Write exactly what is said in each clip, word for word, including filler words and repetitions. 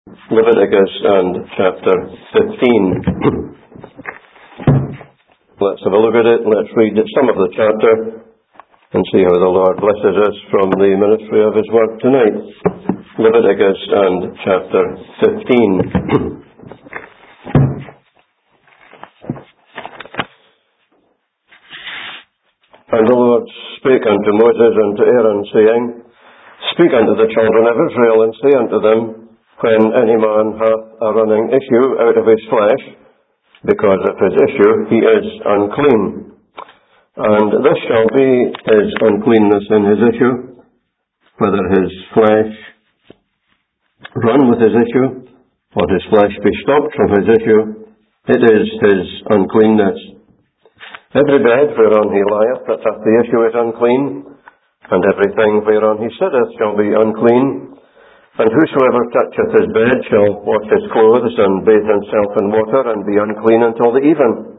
Leviticus and chapter fifteen. Let's have a look at it. Let's read some of the chapter and see how the Lord blesses us from the ministry of His word tonight. Leviticus and chapter fifteen. And the Lord spake unto Moses and to Aaron, saying, Speak unto the children of Israel, and say unto them, When any man hath a running issue out of his flesh, because of his issue he is unclean. And this shall be his uncleanness in his issue, whether his flesh run with his issue, or his flesh be stopped from his issue, it is his uncleanness. Every bed whereon he lieth that hath the issue is unclean, and everything whereon he sitteth shall be unclean. And whosoever toucheth his bed shall wash his clothes, and bathe himself in water, and be unclean until the even.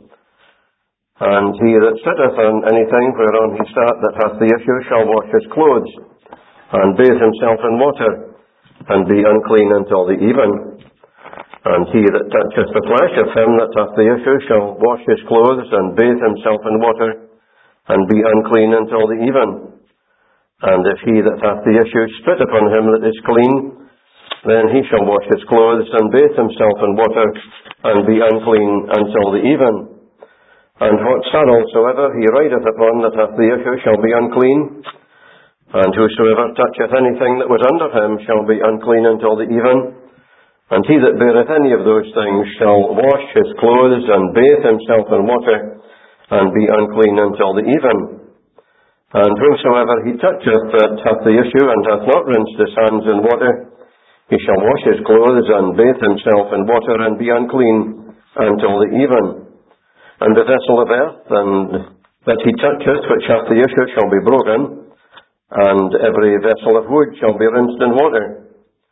And he that sitteth on anything whereon he sat that hath the issue shall wash his clothes, and bathe himself in water, and be unclean until the even. And he that toucheth the flesh of him that hath the issue shall wash his clothes, and bathe himself in water, and be unclean until the even. And if he that hath the issue spit upon him that is clean, then he shall wash his clothes, and bathe himself in water, and be unclean until the even. And what saddle soever he rideth upon that hath the issue shall be unclean. And whosoever toucheth anything that was under him shall be unclean until the even. And he that beareth any of those things shall wash his clothes, and bathe himself in water, and be unclean until the even. And whosoever he toucheth that hath the issue, and hath not rinsed his hands in water, he shall wash his clothes, and bathe himself in water, and be unclean until the even. And the vessel of earth, and that he toucheth, which hath the issue, shall be broken, and every vessel of wood shall be rinsed in water.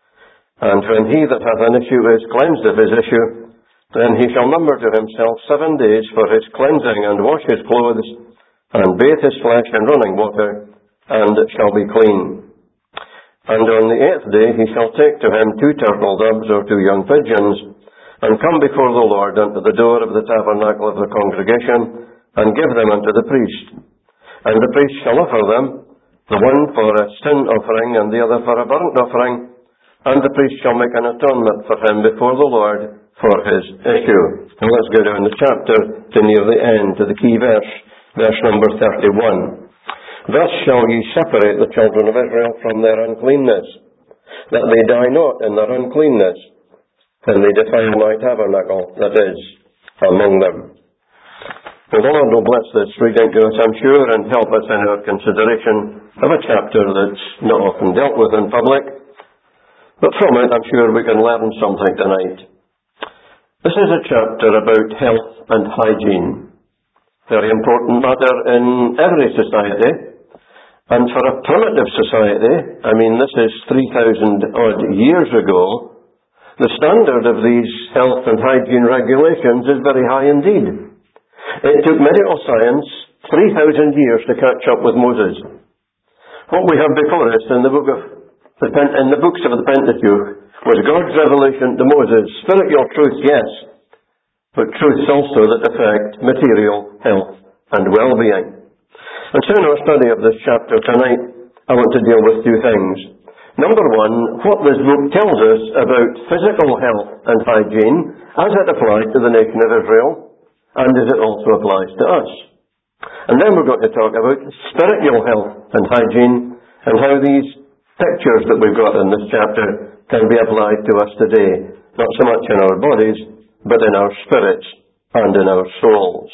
And when he that hath an issue is cleansed of his issue, then he shall number to himself seven days for his cleansing, and wash his clothes, and bathe his flesh in running water, and it shall be clean. And on the eighth day he shall take to him two turtle doves or two young pigeons, and come before the Lord unto the door of the tabernacle of the congregation, and give them unto the priest. And the priest shall offer them, the one for a sin offering, and the other for a burnt offering, and the priest shall make an atonement for him before the Lord for his issue. Now let's go down the chapter to near the end, to the key verse. Verse number thirty-one. Thus shall ye separate the children of Israel from their uncleanness, that they die not in their uncleanness, when they defile my tabernacle that is among them. Well, the Lord will bless this reading to us, I'm sure, and help us in our consideration of a chapter that's not often dealt with in public. But from it, I'm sure we can learn something tonight. This is a chapter about health and hygiene. Very important matter in every society, and for a primitive society, I mean this is three thousand odd years ago, the standard of these health and hygiene regulations is very high indeed. It took medical science three thousand years to catch up with Moses. What we have before us in the book of the, in the books of the Pentateuch was God's revelation to Moses. Spiritual truth, yes, but truths also that affect material health and well-being. And so in our study of this chapter tonight, I want to deal with two things. Number one, what this book tells us about physical health and hygiene as it applies to the nation of Israel, and as it also applies to us. And then we're going to talk about spiritual health and hygiene, and how these pictures that we've got in this chapter can be applied to us today, not so much in our bodies, but in our spirits and in our souls.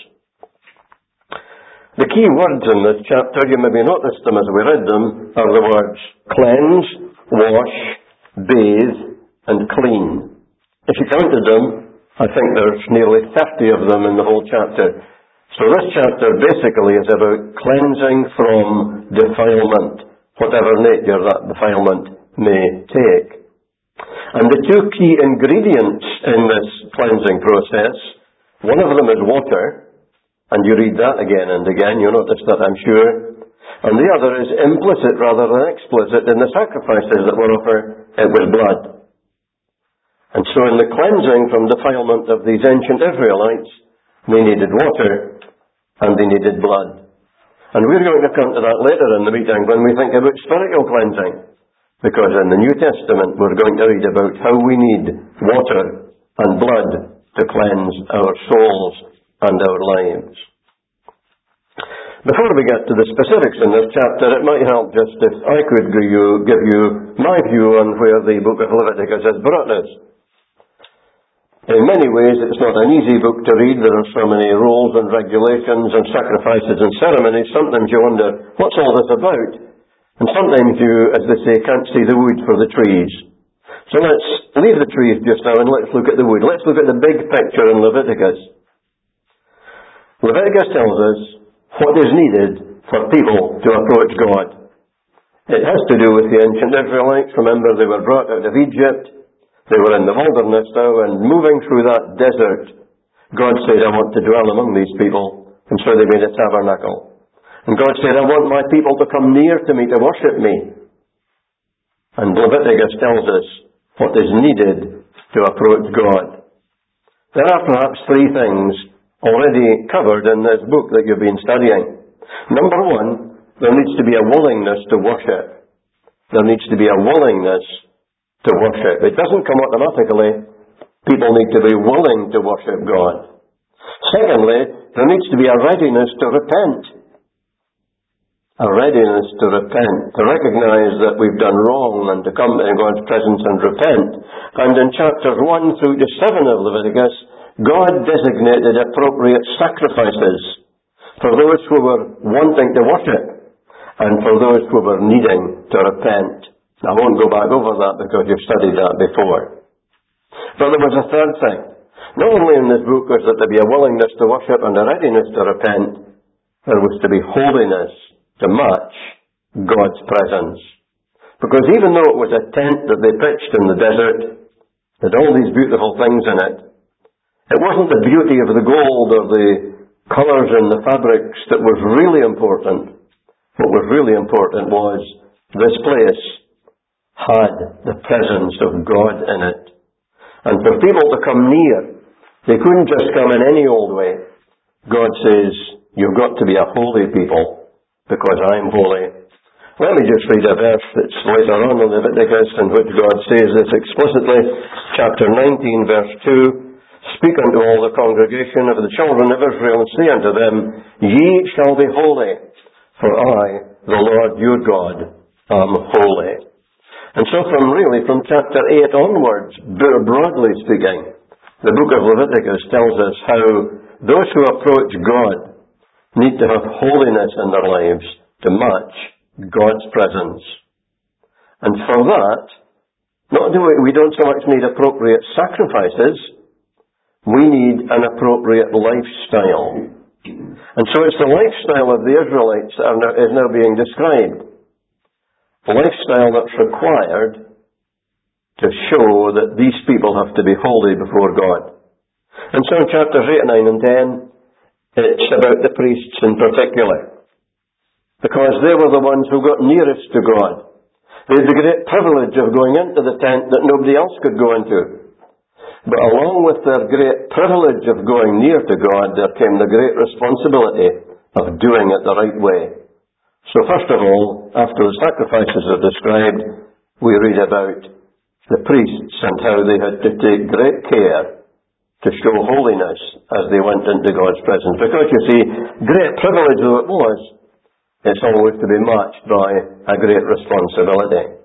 The key words in this chapter, you maybe noticed them as we read them, are the words cleanse, wash, bathe, and clean. If you counted them, I think there's nearly thirty of them in the whole chapter. So this chapter basically is about cleansing from defilement, whatever nature that defilement may take. And the two key ingredients in this cleansing process, one of them is water, and you read that again and again, you notice that, I'm sure. And the other is implicit rather than explicit in the sacrifices that were offered. It was blood. And so in the cleansing from defilement of these ancient Israelites, they needed water and they needed blood. And we're going to come to that later in the meeting when we think about spiritual cleansing. Because in the New Testament we're going to read about how we need water and blood to cleanse our souls and our lives. Before we get to the specifics in this chapter, it might help just if I could give you, give you my view on where the book of Leviticus has brought us. In many ways, it's not an easy book to read. There are so many rules and regulations and sacrifices and ceremonies. Sometimes you wonder, what's all this about? And sometimes you, as they say, can't see the wood for the trees. So let's leave the trees just now and let's look at the wood. Let's look at the big picture in Leviticus. Leviticus tells us what is needed for people to approach God. It has to do with the ancient Israelites. Remember, they were brought out of Egypt. They were in the wilderness now, and moving through that desert, God said, I want to dwell among these people. And so they made a tabernacle. And God said, I want my people to come near to me, to worship me. And Leviticus tells us what is needed to approach God. There are perhaps three things already covered in this book that you've been studying. Number one, there needs to be a willingness to worship. There needs to be a willingness to worship. It doesn't come automatically. People need to be willing to worship God. Secondly, there needs to be a readiness to repent. A readiness to repent, to recognize that we've done wrong and to come in God's presence and repent. And in chapters one through to seven of Leviticus, God designated appropriate sacrifices for those who were wanting to worship and for those who were needing to repent. I won't go back over that because you've studied that before. But there was a third thing. Not only in this book was there to be a willingness to worship and a readiness to repent, there was to be holiness to match God's presence. Because even though it was a tent that they pitched in the desert, had all these beautiful things in it, it wasn't the beauty of the gold or the colours in the fabrics that was really important. What was really important was this place had the presence of God in it. And for people to come near, they couldn't just come in any old way. God says, you've got to be a holy people, because I'm holy. Let me just read a verse that's later on in Leviticus in which God says this explicitly. Chapter nineteen, verse two. Speak unto all the congregation of the children of Israel, and say unto them, Ye shall be holy, for I, the Lord your God, am holy. And so from really, from chapter eight onwards, broadly speaking, the book of Leviticus tells us how those who approach God need to have holiness in their lives to match God's presence. And for that, not do we, we don't so much need appropriate sacrifices, we need an appropriate lifestyle. And so it's the lifestyle of the Israelites that are now, is now being described. A lifestyle that's required to show that these people have to be holy before God. And so in chapters eight, nine and ten, it's about the priests in particular. Because they were the ones who got nearest to God. They had the great privilege of going into the tent that nobody else could go into. But along with their great privilege of going near to God, there came the great responsibility of doing it the right way. So first of all, after the sacrifices are described, we read about the priests and how they had to take great care to show holiness as they went into God's presence. Because you see, great privilege though it was, it's always to be matched by a great responsibility.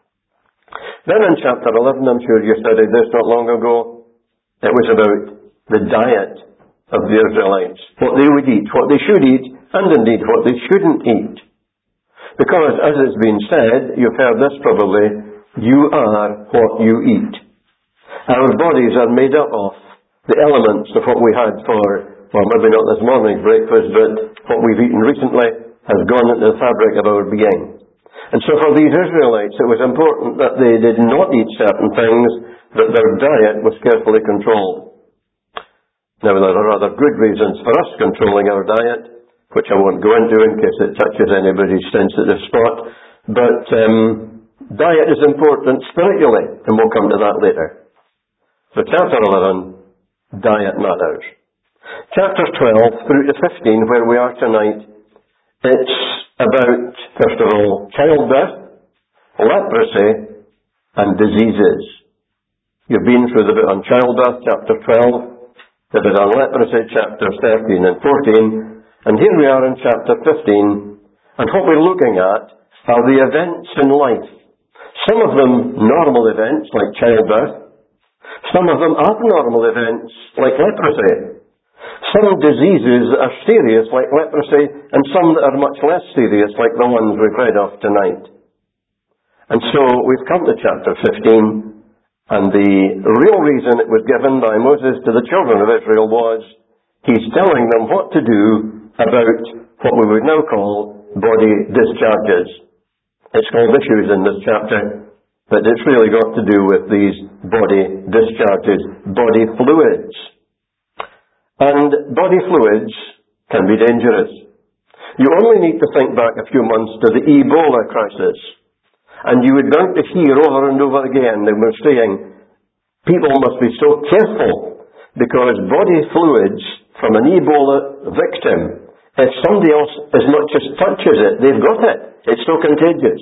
Then in chapter eleven, I'm sure you studied this not long ago, it was about the diet of the Israelites. What they would eat, what they should eat, and indeed what they shouldn't eat. Because, as it's been said, you've heard this probably, you are what you eat. Our bodies are made up of the elements of what we had for, well, maybe not this morning's breakfast, but what we've eaten recently has gone into the fabric of our being. And so for these Israelites, it was important that they did not eat certain things, that their diet was carefully controlled. Now, there are other good reasons for us controlling our diet, which I won't go into in case it touches anybody's sensitive spot. But um, diet is important spiritually, and we'll come to that later. So chapter eleven, diet matters. Chapters twelve through to fifteen, where we are tonight, it's about, first of all, childbirth, leprosy, and diseases. You've been through the bit on childbirth, chapter twelve, the bit on leprosy, chapters thirteen and fourteen, and here we are in chapter fifteen, and what we're looking at are the events in life. Some of them normal events, like childbirth. Some of them abnormal events, like leprosy. Some diseases that are serious, like leprosy, and some that are much less serious, like the ones we've read of tonight. And so we've come to chapter fifteen, and the real reason it was given by Moses to the children of Israel was he's telling them what to do about what we would now call body discharges. It's called issues in this chapter, but it's really got to do with these body discharges, body fluids. And body fluids can be dangerous. You only need to think back a few months to the Ebola crisis, and you would learn to hear over and over again they were saying, people must be so careful, because body fluids from an Ebola victim, if somebody else as much as touches it, they've got it. It's so contagious.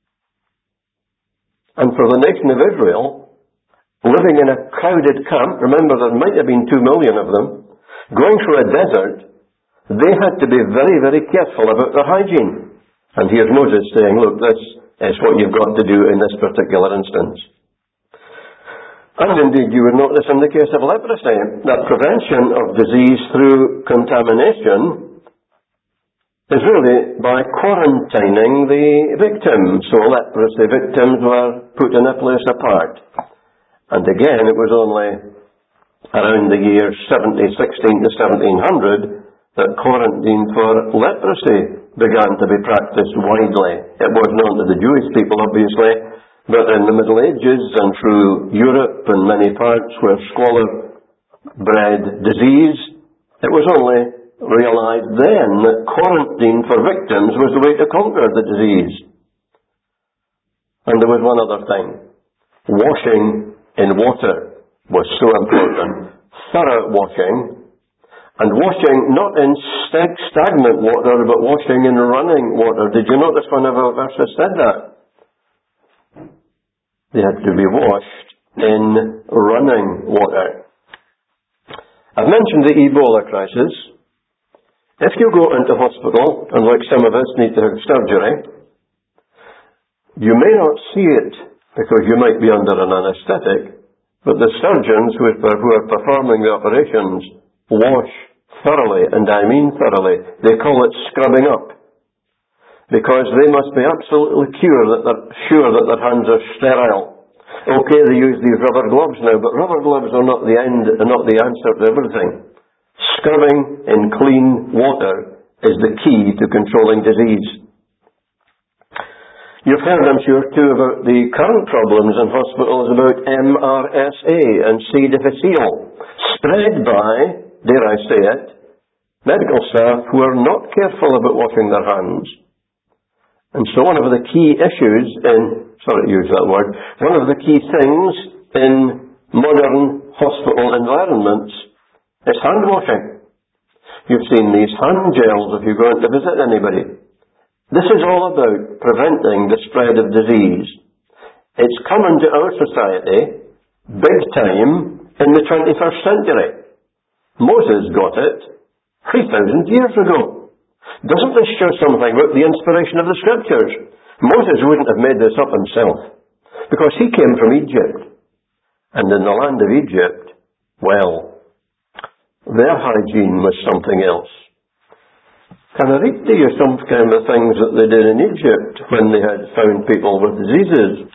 And for the nation of Israel, living in a crowded camp, remember there might have been two million of them, going through a desert, they had to be very, very careful about their hygiene. And here's Moses saying, look, this is what you've got to do in this particular instance. And indeed, you would notice in the case of leprosy, that prevention of disease through contamination is really by quarantining the victim. So leprosy victims were put in a place apart. And again, it was only around the year seventy sixteen to seventeen hundred that quarantine for leprosy began to be practiced widely. It was known to the Jewish people, obviously, but in the Middle Ages and through Europe and many parts where squalor bred disease, it was only realized then that quarantine for victims was the way to conquer the disease. And there was one other thing. Washing in water was so important. Thorough washing, and washing not in stag- stagnant water, but washing in running water. Did you notice one of our verses said that? They had to be washed in running water. I've mentioned the Ebola crisis. If you go into hospital, and like some of us need to have surgery, you may not see it because you might be under an anaesthetic, but the surgeons who are performing the operations wash thoroughly, and I mean thoroughly. They call it scrubbing up, because they must be absolutely sure that they're, sure that their hands are sterile. Okay, they use these rubber gloves now, but rubber gloves are not the end, are not the answer to everything. Scrubbing in clean water is the key to controlling disease. You've heard, I'm sure, too, about the current problems in hospitals about M R S A and C. difficile, spread by, dare I say it, medical staff who are not careful about washing their hands. And so one of the key issues in, sorry to use that word, one of the key things in modern hospital environments is hand washing. You've seen these hand gels if you go in to visit anybody. This is all about preventing the spread of disease. It's come into our society big time in the twenty-first century. Moses got it three thousand years ago. Doesn't this show something about the inspiration of the Scriptures? Moses wouldn't have made this up himself, because he came from Egypt. And in the land of Egypt, well, their hygiene was something else. Can I read to you some kind of things that they did in Egypt when they had found people with diseases?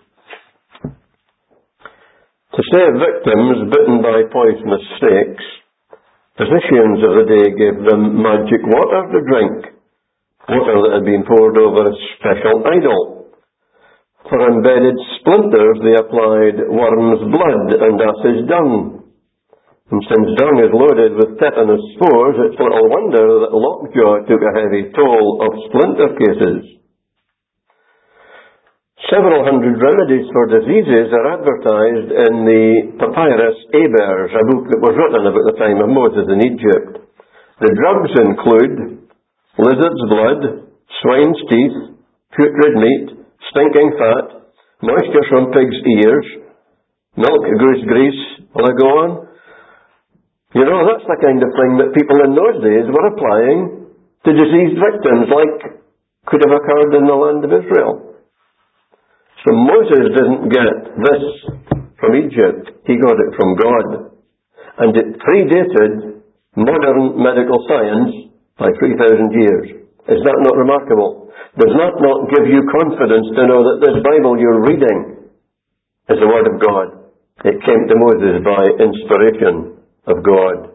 To save victims bitten by poisonous snakes, physicians of the day gave them magic water to drink, water that had been poured over a special idol. For embedded splinters they applied worm's blood and ass's dung. And since dung is loaded with tetanus spores, it's little wonder that Lockjaw took a heavy toll of splinter cases. Several hundred remedies for diseases are advertised in the Papyrus Ebers, a book that was written about the time of Moses in Egypt. The drugs include lizard's blood, swine's teeth, putrid meat, stinking fat, moisture from pig's ears, milk, goose grease. Will I go on? You know, that's the kind of thing that people in those days were applying to diseased victims, like could have occurred in the land of Israel. So Moses didn't get this from Egypt. He got it from God. And it predated modern medical science by three thousand years. Is that not remarkable? Does that not give you confidence to know that this Bible you're reading is the Word of God? It came to Moses by inspiration of God.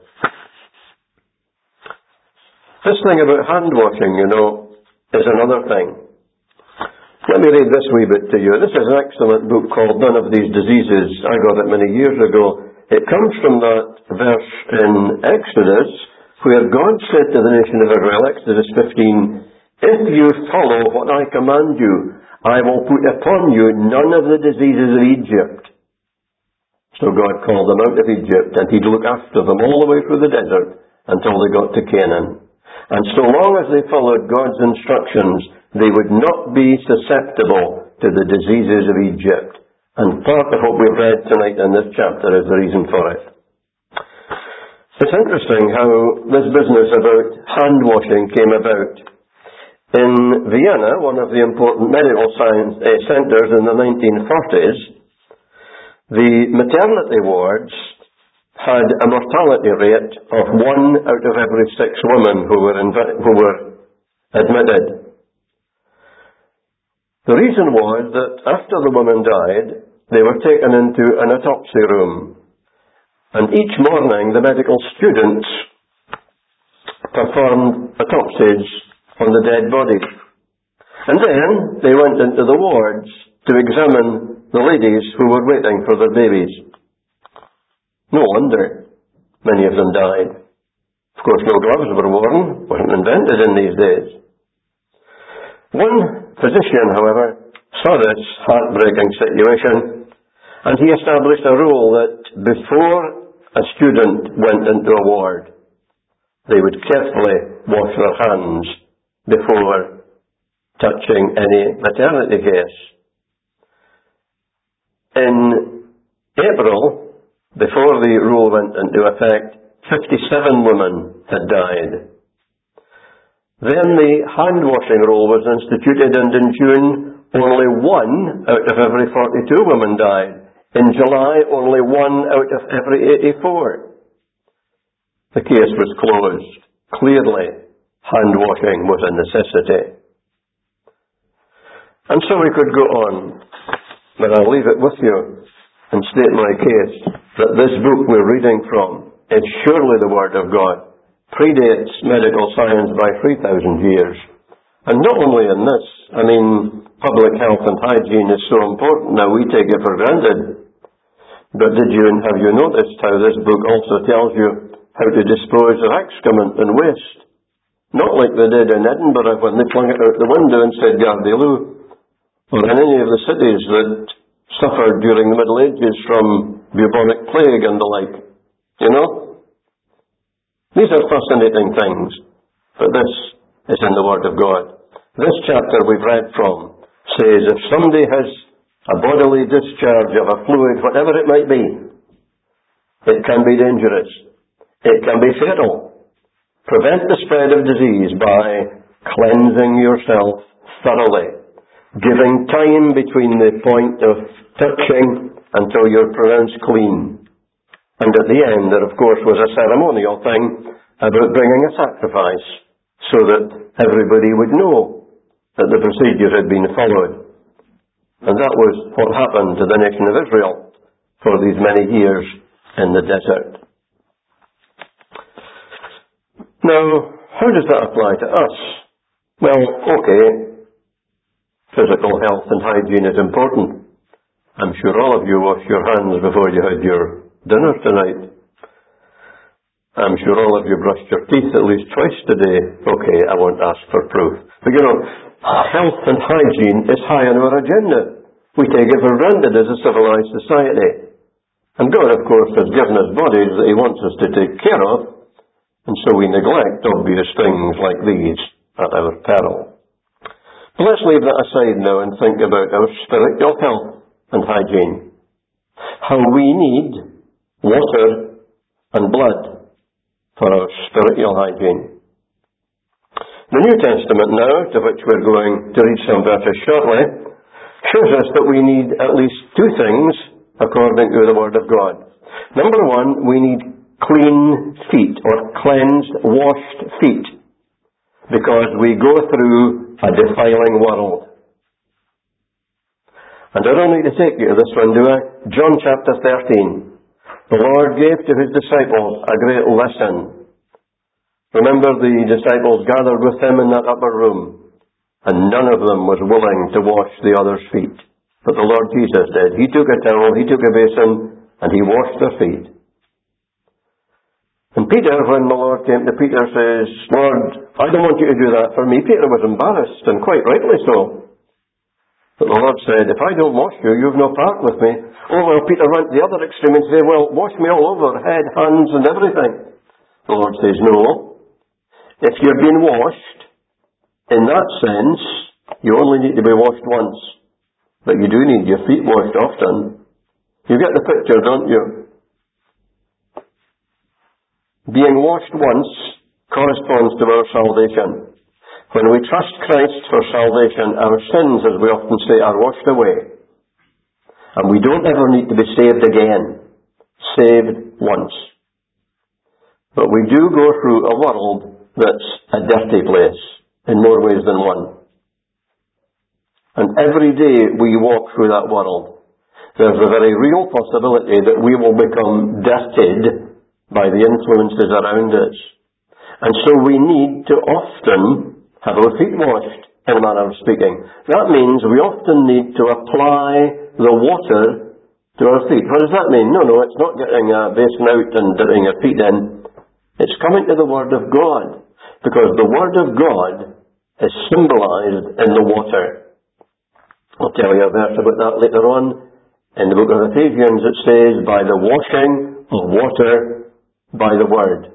This thing about hand washing, you know, is another thing. Let me read this wee bit to you. This is an excellent book called None of These Diseases. I got it many years ago. It comes from that verse in Exodus where God said to the nation of Israel, Exodus fifteen, if you follow what I command you, I will put upon you none of the diseases of Egypt. So God called them out of Egypt, and He'd look after them all the way through the desert until they got to Canaan. And so long as they followed God's instructions, they would not be susceptible to the diseases of Egypt. And part of what we've read tonight in this chapter is the reason for it. It's interesting how this business about hand washing came about. In Vienna, one of the important medical science uh, centres in the nineteen forties, the maternity wards had a mortality rate of one out of every six women who were, inv- who were admitted. The reason was that after the woman died, they were taken into an autopsy room. And each morning the medical students performed autopsies on the dead bodies. And then they went into the wards to examine the ladies who were waiting for their babies. No wonder many of them died. Of course, no gloves were worn, wasn't invented in these days. One physician, however, saw this heartbreaking situation, and he established a rule that before a student went into a ward, they would carefully wash their hands before touching any maternity case. In April, before the rule went into effect, fifty-seven women had died. Then the hand-washing rule was instituted, and in June, only one out of every forty-two women died. In July, only one out of every eighty-four. The case was closed. Clearly, hand-washing was a necessity. And so we could go on, but I'll leave it with you and state my case that this book we're reading from is surely the Word of God. Predates medical science by three thousand years. And not only in this, I mean, public health and hygiene is so important now we take it for granted. But did you and have you noticed how this book also tells you how to dispose of excrement and waste? Not like they did in Edinburgh when they flung it out the window and said Gardyloo, or in any of the cities that suffered during the Middle Ages from bubonic plague and the like. You know? These are fascinating things, but this is in the Word of God. This chapter we've read from says if somebody has a bodily discharge of a fluid, whatever it might be, it can be dangerous. It can be fatal. Prevent the spread of disease by cleansing yourself thoroughly, giving time between the point of touching until you're pronounced clean. And at the end, there of course was a ceremonial thing about bringing a sacrifice so that everybody would know that the procedure had been followed. And that was what happened to the nation of Israel for these many years in the desert. Now, how does that apply to us? Well, okay, physical health and hygiene is important. I'm sure all of you washed your hands before you had your dinner tonight. I'm sure all of you brushed your teeth at least twice today. Okay, I won't ask for proof. But you know, health and hygiene is high on our agenda. we take it for granted as a civilized society. And God, of course, has given us bodies that He wants us to take care of, and so we neglect obvious things like these at our peril. But let's leave that aside now and think about our spiritual health and hygiene. How we need water and blood for our spiritual hygiene. The New Testament now, to which we're going to read some verses shortly, shows us that we need at least two things according to the Word of God. Number one, we need clean feet, or cleansed, washed feet, because we go through a defiling world. And I don't need to take you to this one, do I? John chapter thirteen. The Lord gave to His disciples a great lesson. Remember, the disciples gathered with Him in that upper room, and none of them was willing to wash the other's feet. But the Lord Jesus did. He took a towel, He took a basin, and He washed their feet. And Peter, when the Lord came to Peter, says, Lord, I don't want you to do that for me. Peter was embarrassed, and quite rightly so. But the Lord said, if I don't wash you, you've no part with me. Oh, well, Peter went to the other extreme and said, well, wash me all over, head, hands, and everything. The Lord says, no. If you've been washed, in that sense, you only need to be washed once. But you do need your feet washed often. You get the picture, don't you? Being washed once corresponds to our salvation. When we trust Christ for salvation, our sins, as we often say, are washed away. And we don't ever need to be saved again. Saved once. But we do go through a world that's a dirty place, in more ways than one. And every day we walk through that world, there's a very real possibility that we will become dirtied by the influences around us. And so we need to often have our feet washed, in a manner of speaking. That means we often need to apply the water to our feet. What does that mean? No, no, it's not getting a basin out and dipping your feet in. It's coming to the Word of God, because the Word of God is symbolized in the water. I'll tell you a verse about that later on. In the book of Ephesians it says, by the washing of water by the Word.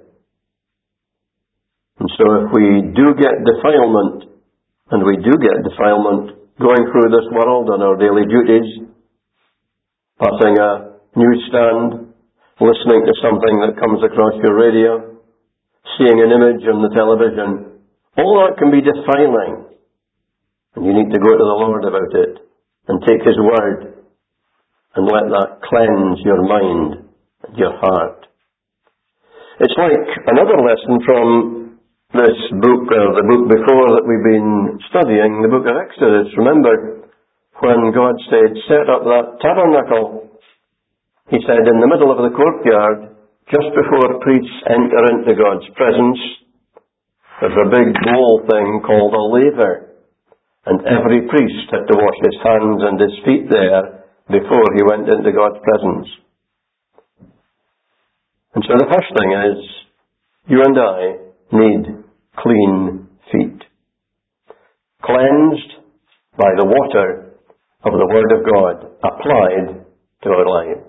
And so if we do get defilement, and we do get defilement going through this world on our daily duties, passing a newsstand, listening to something that comes across your radio, seeing an image on the television, all that can be defiling. And you need to go to the Lord about it, and take His Word, and let that cleanse your mind and your heart. It's like another lesson from this book, or the book before that we've been studying, the book of Exodus. Remember, when God said, set up that tabernacle, He said, in the middle of the courtyard, just before priests enter into God's presence, there's a big bowl thing called a laver. And every priest had to wash his hands and his feet there before he went into God's presence. And so the first thing is, you and I need clean feet. Cleansed by the water of the Word of God applied to our lives.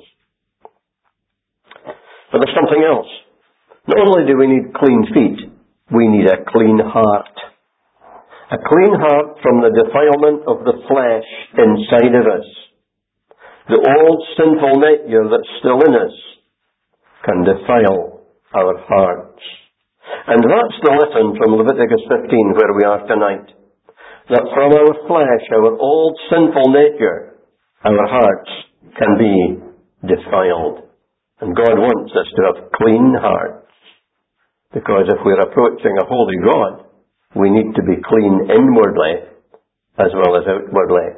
But there's something else. Not only do we need clean feet, we need a clean heart. A clean heart from the defilement of the flesh inside of us. The old sinful nature that's still in us can defile our hearts. And that's the lesson from Leviticus fifteen where we are tonight. That from our flesh, our old sinful nature, our hearts can be defiled. And God wants us to have clean hearts. Because if we're approaching a holy God, we need to be clean inwardly as well as outwardly.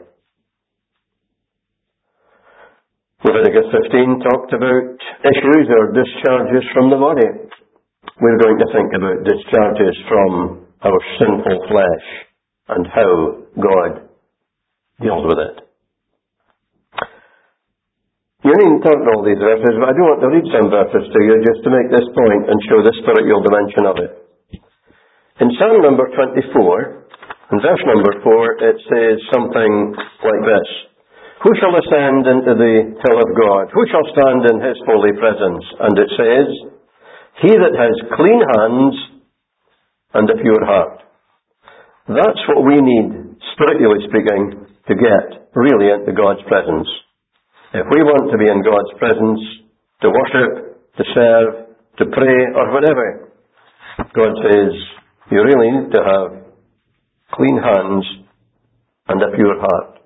Leviticus fifteen talked about issues or discharges from the body. We're going to think about discharges from our sinful flesh and how God deals with it. You needn't turn all these verses, but I do want to read some verses to you just to make this point and show the spiritual dimension of it. In Psalm number twenty-four, in verse number four, it says something like this. Who shall ascend into the hill of God? Who shall stand in his holy presence? And it says, he that has clean hands and a pure heart. That's what we need, spiritually speaking, to get really into God's presence. If we want to be in God's presence, to worship, to serve, to pray, or whatever, God says, you really need to have clean hands and a pure heart.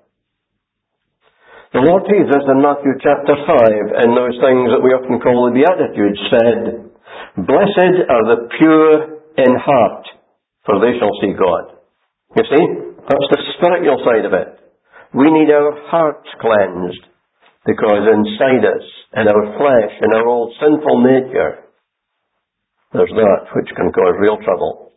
The Lord Jesus in Matthew chapter five, in those things that we often call the Beatitudes, said, blessed are the pure in heart, for they shall see God. You see, that's the spiritual side of it. We need our hearts cleansed, because inside us, in our flesh, in our old sinful nature, there's that which can cause real trouble.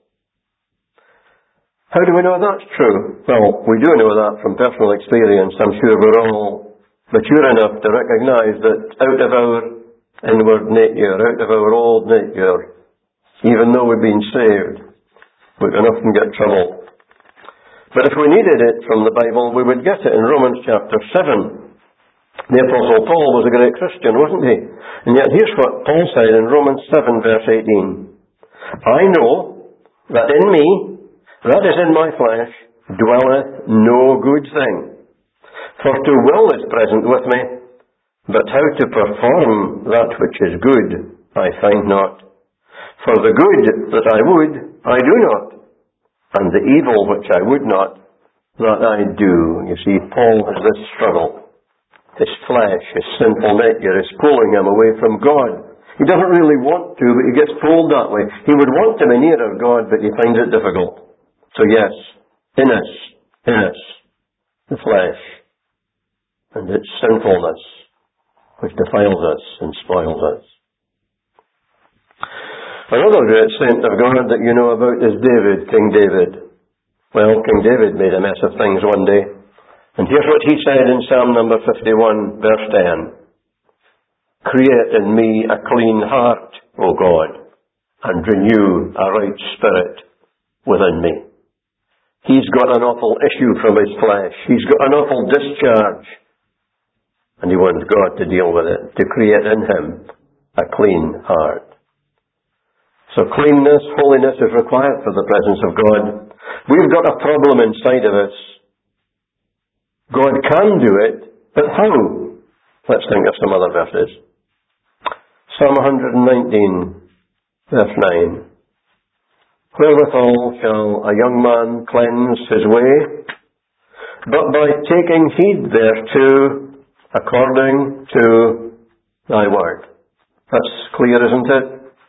How do we know that's true? Well, we do know that from personal experience. I'm sure we're all mature enough to recognize that out of our inward nature, out of our old nature, even though we've been saved, we can often get trouble. But if we needed it from the Bible, we would get it in Romans chapter seven. The Apostle Paul was a great Christian, wasn't he? And yet here's what Paul said in Romans seven verse eighteen. I know that in me, that is in my flesh, dwelleth no good thing. For to will is present with me, but how to perform that which is good I find not. For the good that I would, I do not, and the evil which I would not, that I do. You see, Paul has this struggle. His flesh, his sinful nature is pulling him away from God. He doesn't really want to, but he gets pulled that way. He would want to be nearer God, but he finds it difficult. So yes, in us, in us, the flesh, and its sinfulness, which defiles us and spoils us. Another great saint of God that you know about is David, King David. Well, King David made a mess of things one day. And here's what he said in Psalm number fifty-one, verse ten. Create in me a clean heart, O God, and renew a right spirit within me. He's got an awful issue from his flesh. He's got an awful discharge. And he wants God to deal with it, to create in him a clean heart. So cleanness, holiness is required for the presence of God. We've got a problem inside of us. God can do it, but how? Let's think of some other verses. Psalm one nineteen, verse nine. Wherewithal shall a young man cleanse his way? But by taking heed thereto, according to thy word. That's clear, isn't it?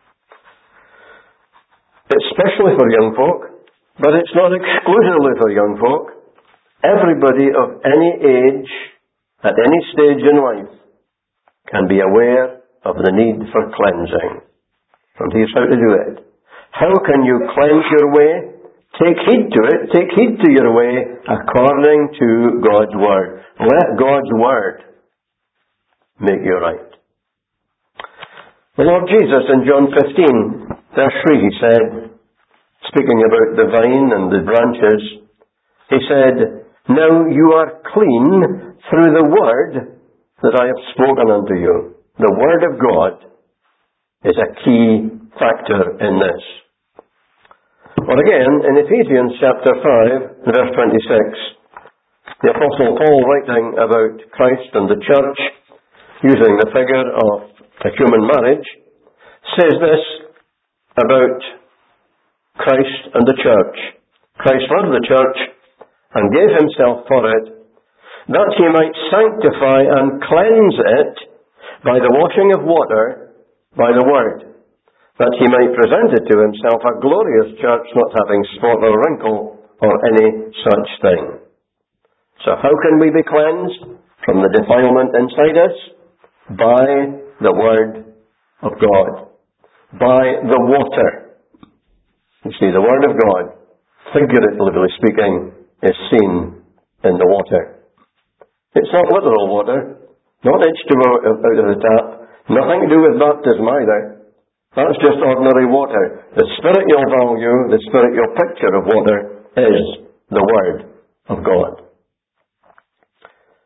It's especially for young folk, but it's not exclusively for young folk. Everybody of any age, at any stage in life, can be aware of the need for cleansing. And here's how to do it. How can you cleanse your way? Take heed to it. Take heed to your way according to God's word. Let God's word make you right. The Lord Jesus in John fifteen, verse three, he said, speaking about the vine and the branches, he said, now you are clean through the word that I have spoken unto you. The word of God is a key factor in this. Or again, in Ephesians chapter five, verse twenty-six, the Apostle Paul, writing about Christ and the church, using the figure of a human marriage, says this about Christ and the church. Christ loved the church and gave himself for it, that he might sanctify and cleanse it by the washing of water by the word, that he might present it to himself a glorious church, not having spot or wrinkle or any such thing. So how can we be cleansed from the defilement inside us? By the word of God. By the water. You see, the word of God, figuratively speaking, is seen in the water. It's not literal water, not H two O out of the tap, nothing to do with baptism either. That's just ordinary water. The spiritual value, the spiritual picture of water is the Word of God.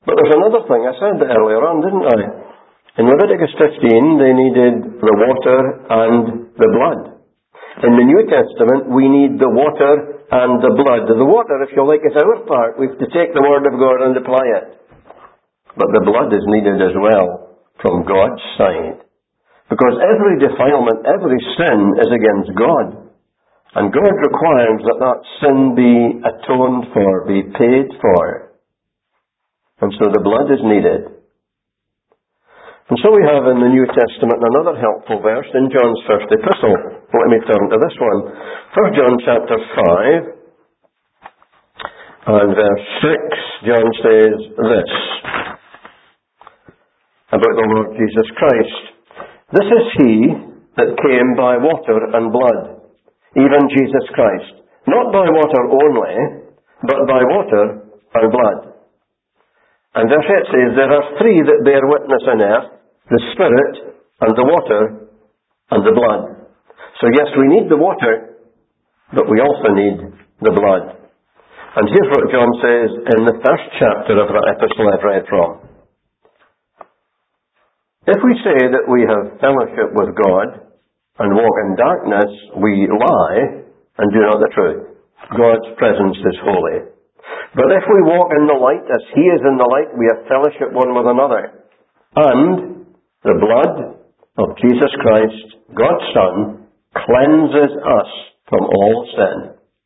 But there's another thing. I said that earlier on, didn't I? In Leviticus fifteen, they needed the water and the blood. In the New Testament, we need the water and the blood. The water, if you like, is our part. We have to take the Word of God and apply it. But the blood is needed as well from God's side. Because every defilement, every sin is against God. And God requires that that sin be atoned for, be paid for. And so the blood is needed. And so we have in the New Testament another helpful verse in John's first epistle. Let me turn to this one. First John chapter five and verse six, John says this about the Lord Jesus Christ. This is he that came by water and blood, even Jesus Christ. Not by water only, but by water and blood. And verse eight says, there are three that bear witness on earth, the Spirit and the water and the blood. So yes, we need the water, but we also need the blood. And here's what John says in the first chapter of that epistle I've read from. If we say that we have fellowship with God and walk in darkness, we lie and do not the truth. God's presence is holy. But if we walk in the light as he is in the light, we have fellowship one with another. And the blood of Jesus Christ, God's Son, cleanses us from all sin.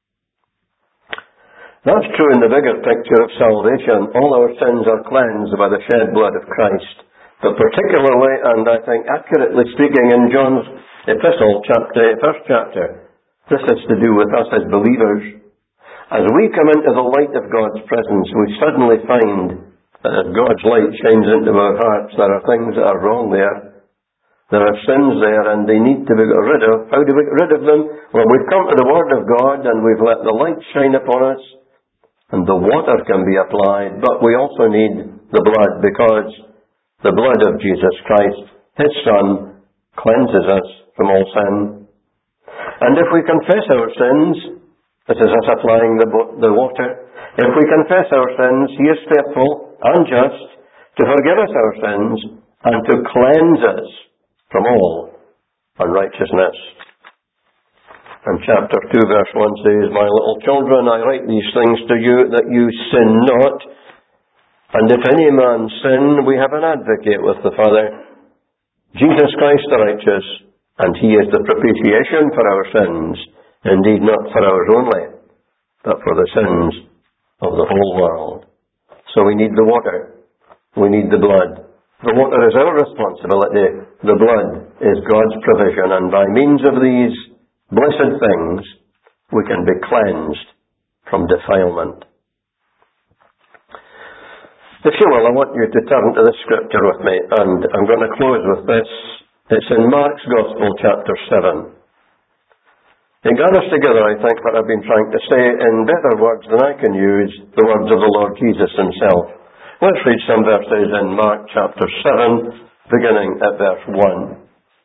That's true in the bigger picture of salvation. All our sins are cleansed by the shed blood of Christ. But particularly, and I think accurately speaking, in John's epistle, chapter, first chapter, this has to do with us as believers. As we come into the light of God's presence, we suddenly find that as God's light shines into our hearts, there are things that are wrong there. There are sins there, and they need to be got rid of. How do we get rid of them? Well, we've come to the Word of God, and we've let the light shine upon us, and the water can be applied, but we also need the blood, because the blood of Jesus Christ, his Son, cleanses us from all sin. And if we confess our sins, this is us applying the, the water. If we confess our sins, he is faithful and just to forgive us our sins and to cleanse us from all unrighteousness. And chapter two verse one says, my little children, I write these things to you that you sin not. And if any man sin, we have an advocate with the Father, Jesus Christ the righteous, and he is the propitiation for our sins. Indeed, not for ours only, but for the sins of the whole world. So we need the water. We need the blood. The water is our responsibility. The blood is God's provision. And by means of these blessed things, we can be cleansed from defilement. If you will, I want you to turn to the scripture with me, and I'm going to close with this. It's in Mark's Gospel, chapter seven. It gathers together, I think, what I've been trying to say in better words than I can use, the words of the Lord Jesus himself. Let's read some verses in Mark chapter seven, beginning at verse one.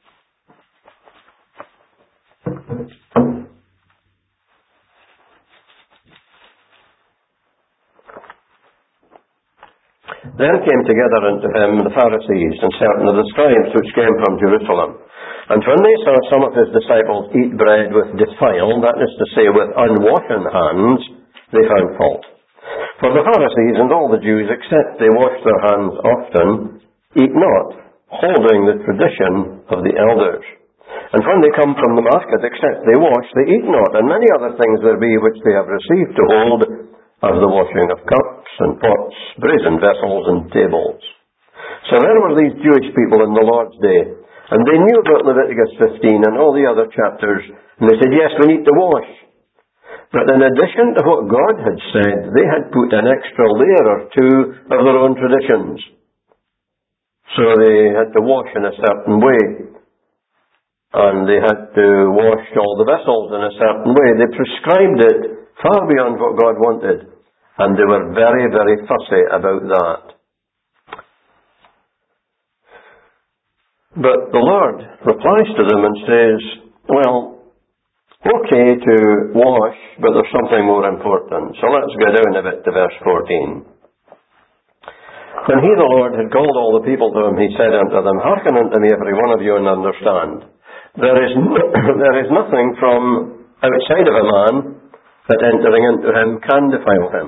Then came together unto him the Pharisees and certain of the scribes which came from Jerusalem. And when they saw some of his disciples eat bread with defiled, that is to say, with unwashen hands, they found fault. For the Pharisees and all the Jews, except they wash their hands often, eat not, holding the tradition of the elders. And when they come from the market, except they wash, they eat not, and many other things there be which they have received to hold, as the washing of cups and pots, brazen vessels and tables. So there were these Jewish people in the Lord's day, and they knew about Leviticus fifteen and all the other chapters, and they said, yes, we need to wash. But in addition to what God had said, they had put an extra layer or two of their own traditions. So they had to wash in a certain way, and they had to wash all the vessels in a certain way. They prescribed it far beyond what God wanted. And they were very, very fussy about that. But the Lord replies to them and says, well, okay to wash, but there's something more important. So let's go down a bit to verse fourteen. When he, the Lord, had called all the people to him, he said unto them, Hearken unto me, every one of you, and understand. There is, no, there is nothing from outside of a man that entering into him can defile him.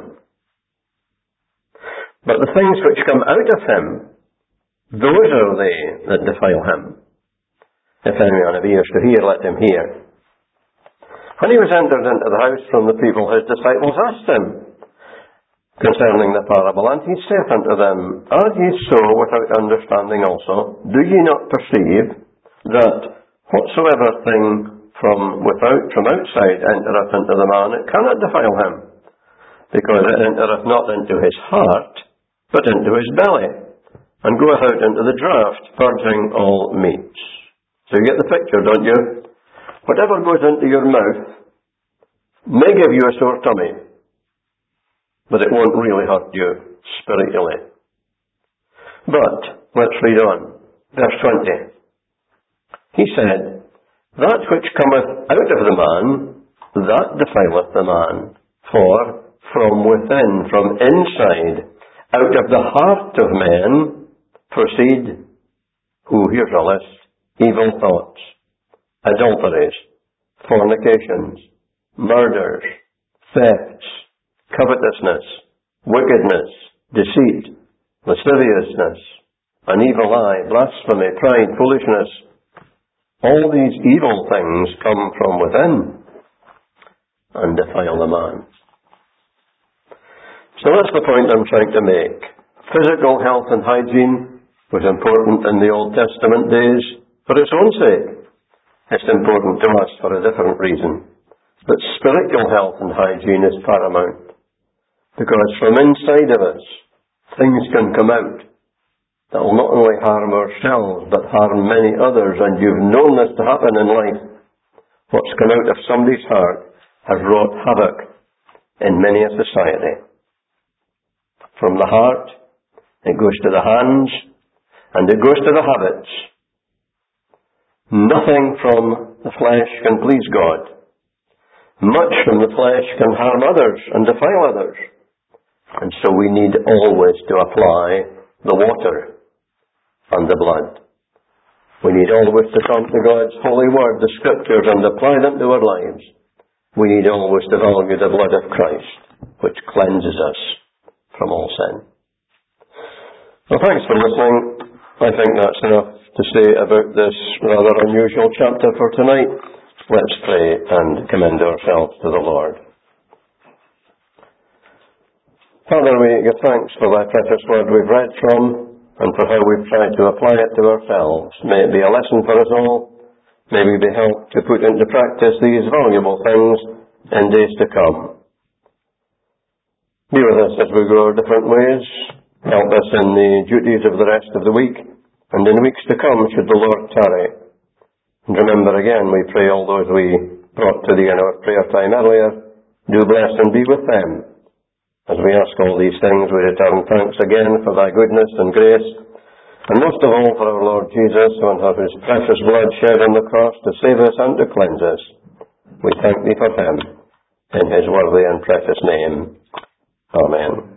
But the things which come out of him, those are they that defile him. If any man have ears to hear, let him hear. When he was entered into the house from the people, his disciples asked him concerning the parable, and he saith unto them, Are ye so without understanding also? Do ye not perceive that whatsoever thing from without, from outside, entereth into the man, it cannot defile him, because it entereth not into his heart, but into his belly, and goeth out into the draught, purging all meats. So you get the picture, don't you? Whatever goes into your mouth may give you a sore tummy, but it won't really hurt you spiritually. But, let's read on. Verse twenty. He said, That which cometh out of the man, that defileth the man. For from within, from inside, out of the heart of men, proceed, who here's a list, evil thoughts, adulteries, fornications, murders, thefts, covetousness, wickedness, deceit, lasciviousness, an evil eye, blasphemy, pride, foolishness. All these evil things come from within and defile the man. So that's the point I'm trying to make. Physical health and hygiene was important in the Old Testament days for its own sake. It's important to us for a different reason. But spiritual health and hygiene is paramount. Because from inside of us, things can come out that will not only harm ourselves, but harm many others. And you've known this to happen in life. What's come out of somebody's heart has wrought havoc in many a society. From the heart, it goes to the hands, and it goes to the habits. Nothing from the flesh can please God. Much from the flesh can harm others and defile others. And so we need always to apply the water and the blood. We need always to come to God's holy word, the scriptures, and apply them to our lives. We need always to value the blood of Christ, which cleanses us from all sin. Well, thanks for listening. I think that's enough to say about this rather unusual chapter for tonight. Let's pray and commend ourselves to the Lord. Father, we give thanks for thy precious word we've read from, and for how we've tried to apply it to ourselves. May it be a lesson for us all. May we be helped to put into practice these valuable things in days to come. Be with us as we go our different ways. Help us in the duties of the rest of the week, and in weeks to come should the Lord tarry. And remember again, we pray all those we brought to thee in our prayer time earlier, do bless and be with them. As we ask all these things, we return thanks again for thy goodness and grace, and most of all for our Lord Jesus, who hath his precious blood shed on the cross to save us and to cleanse us. We thank thee for him, in his worthy and precious name. Amen.